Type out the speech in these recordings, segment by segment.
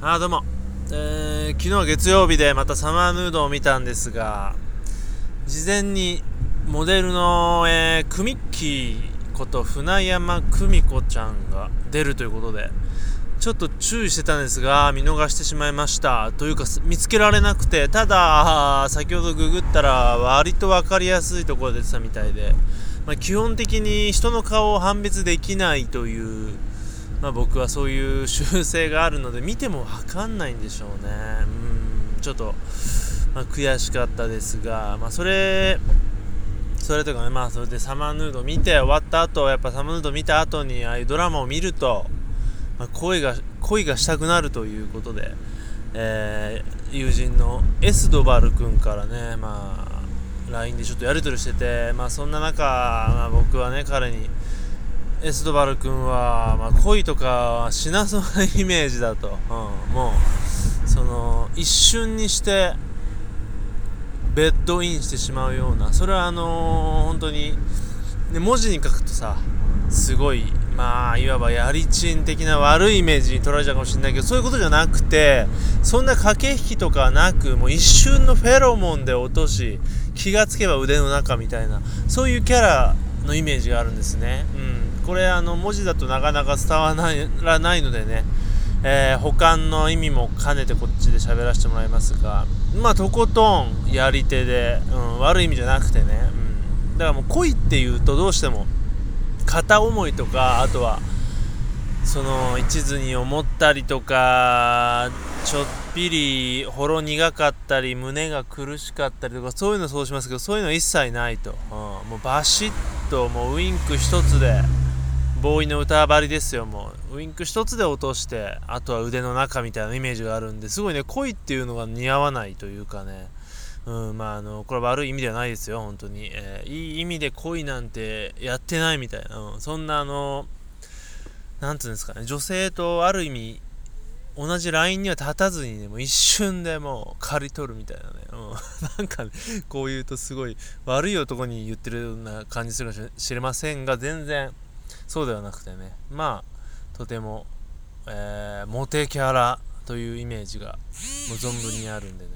どうも、昨日は月曜日でまたサマーヌードを見たんですが、事前にモデルの、クミッキーこと船山久美子ちゃんが出るということで、ちょっと注意してたんですが見逃してしまいました。というか見つけられなくて、ただ先ほどググったら割と分かりやすいところで出てたみたいで、基本的に人の顔を判別できないという、僕はそういう習性があるので見ても分かんないんでしょうね。ちょっと、悔しかったですが、それとかね、それでサマーヌード見て終わった後、やっぱサマーヌード見た後にああいうドラマを見ると、恋がしたくなるということで、友人のエスドバル君からね、LINE でちょっとやり取りしてて、そんな中、僕はね彼にエスドバル君は、恋とかしなそうなイメージだと、もうその一瞬にしてベッドインしてしまうような、それは本当に、ね、文字に書くとさすごいいわばやりちん的な悪いイメージに捉えちゃうかもしれないけど、そういうことじゃなくて、そんな駆け引きとかなく、もう一瞬のフェロモンで落とし、気がつけば腕の中みたいな、そういうキャラのイメージがあるんですね。これ文字だとなかなか伝わらないのでね、補完の意味も兼ねてこっちで喋らせてもらいますが、とことんやり手で、悪い意味じゃなくてね、だからもう恋っていうとどうしても片思いとか、あとはその一途に思ったりとか、ちょっぴりほろ苦かったり胸が苦しかったりとか、そういうのそうしますけど、そういうの一切ないと、もうバシッともうウインク一つで、ボーイの歌張りですよ。もうウインク一つで落として、あとは腕の中みたいなイメージがあるんで、すごいね恋っていうのが似合わないというかね、これは悪い意味ではないですよ本当に、いい意味で恋なんてやってないみたいな、そんななんていうんですかね、女性とある意味同じラインには立たずにね、もう一瞬でもう刈り取るみたいなね、なんかね、こう言うとすごい悪い男に言ってるような感じするかもしれませんが、全然そうではなくてね、とても、モテキャラというイメージがもう存分にあるんでね、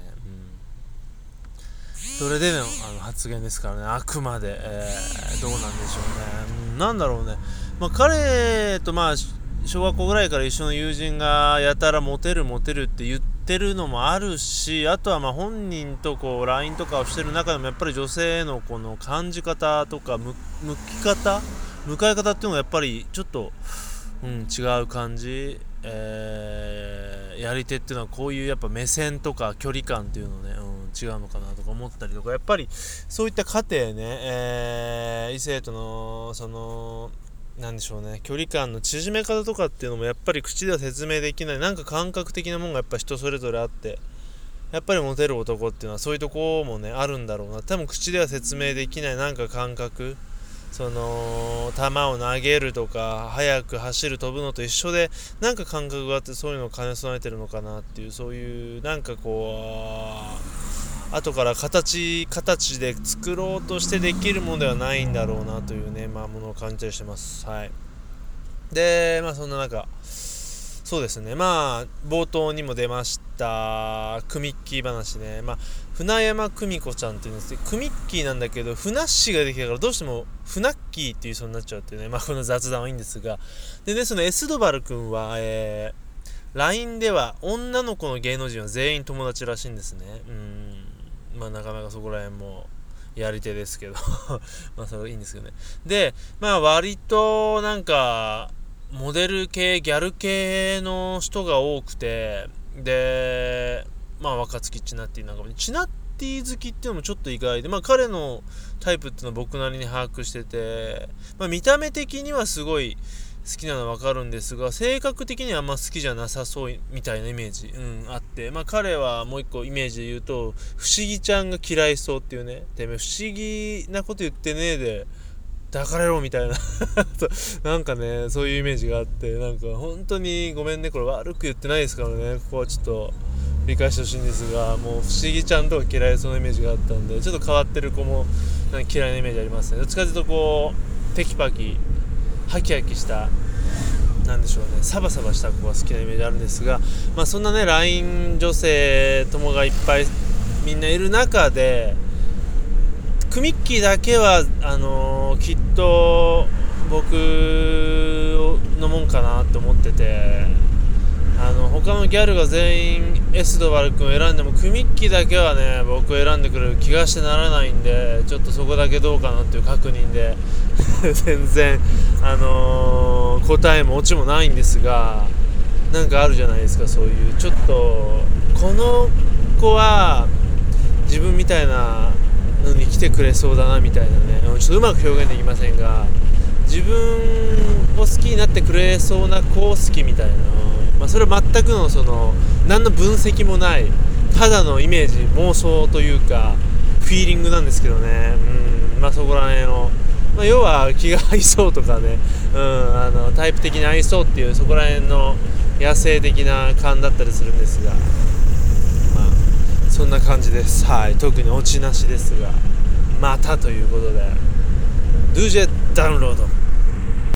それでの発言ですからね、あくまで、どうなんでしょうね。なんだろうね、彼と小学校ぐらいから一緒の友人がやたらモテるって言ってるのもあるし、あとは本人とこう LINE とかをしてる中でもやっぱり女性へのこの感じ方とか迎え方っていうのがやっぱりちょっと、違う感じ、やり手っていうのはこういうやっぱ目線とか距離感っていうのね、違うのかなとか思ったりとか、やっぱりそういった過程ね、異性とのそのなんでしょうね、距離感の縮め方とかっていうのもやっぱり口では説明できない、なんか感覚的なものがやっぱ人それぞれあって、やっぱりモテる男っていうのはそういうとこもねあるんだろうな。多分口では説明できないなんか感覚、その球を投げるとか速く走る飛ぶのと一緒で、なんか感覚があって、そういうのを兼ね備えてるのかなっていう、そういうなんかこう後から形で作ろうとしてできるものではないんだろうなというね、ものを感じたりしてます。はい。でそんな中、そうですね、冒頭にも出ましたクミッキー話ね、船山久美子ちゃんっていうんですけど、クミッキーなんだけどフナッシーができたからどうしてもフナッキーっていうそうになっちゃうっていうね、この雑談はいいんですが、でね、そのエスドバル君は、LINE では女の子の芸能人は全員友達らしいんですね。なかなかそこら辺もやり手ですけどそれはいいんですけどね。で割となんかモデル系ギャル系の人が多くて、で若槻チナッティなんかもチナッティ好きっていうのもちょっと意外で、彼のタイプっていうのは僕なりに把握してて、見た目的にはすごい好きなのは分かるんですが、性格的にはあんま好きじゃなさそうみたいなイメージ、あって、彼はもう一個イメージで言うと、不思議ちゃんが嫌いそうっていうね、てめえ不思議なこと言ってねえで抱かれろみたいななんかね、そういうイメージがあって、なんか本当にごめんね、これ悪く言ってないですからね、ここはちょっと理解してほしいんですが、もう不思議ちゃんとか嫌いそうなイメージがあったんで、ちょっと変わってる子もなんか嫌いなイメージありますね。どっちかというとこうテキパキハキハキしたなんでしょうね、サバサバした子が好きなイメージあるんですが、そんなね LINE 女性友がいっぱいみんないる中でクミッキーだけはきっと僕のもんかなって思ってて、他のギャルが全員エスドバル君を選んでもクミッキーだけはね僕を選んでくれる気がしてならないんで、ちょっとそこだけどうかなっていう確認で全然答えもオチもないんですが、なんかあるじゃないですか、そういうちょっとこの子は自分みたいなのに来てくれそうだなみたいなね、ちょっとうまく表現できませんが、自分を好きになってくれそうな子を好きみたいな、それは全くの何の分析もないただのイメージ妄想というかフィーリングなんですけどね、そこら辺を、要は気が合いそうとかね、タイプ的に合いそうっていうそこら辺の野生的な感だったりするんですが、そんな感じです。はい、特にオチなしですが、またということでドゥジェダウンロード。